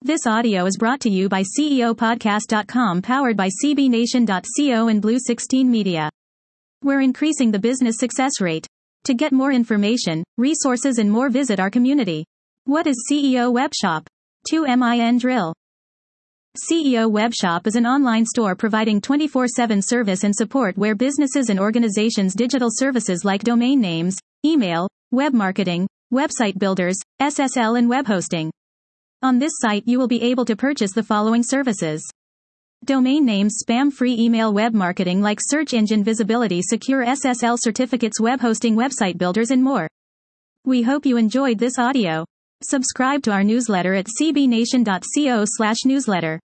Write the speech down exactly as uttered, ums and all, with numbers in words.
This audio is brought to you by C E O podcast dot com, powered by C B Nation dot co and Blue sixteen Media. We're increasing the business success rate. To get more information, resources and more, visit our community. What is C E O Webshop? two min drill. C E O Webshop is an online store providing twenty-four seven service and support where businesses and organizations digital services like domain names, email, web marketing, website builders, S S L and web hosting. On this site you will be able to purchase the following services: domain names, spam-free email, web marketing like search engine visibility, secure S S L certificates, web hosting, website builders and more. We hope you enjoyed this audio. Subscribe to our newsletter at C B Nation dot co slash newsletter.